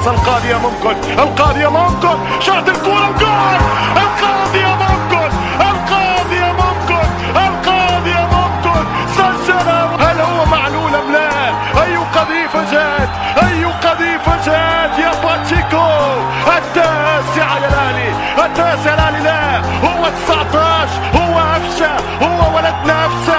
الفرصة القاضية ممكن، القاضية ممكن، شاط الكرة وجول، القاضية ممكن، القاضية ممكن، القاضية ممكن، سجل. هل هو معلول ام لا؟ اي قذيفة جات، اي قذيفة جات يا باتشيكو. التاسع يا لالي، التاسع يا لالي، لا هو 19، هو أفشة، هو ولد نفسه.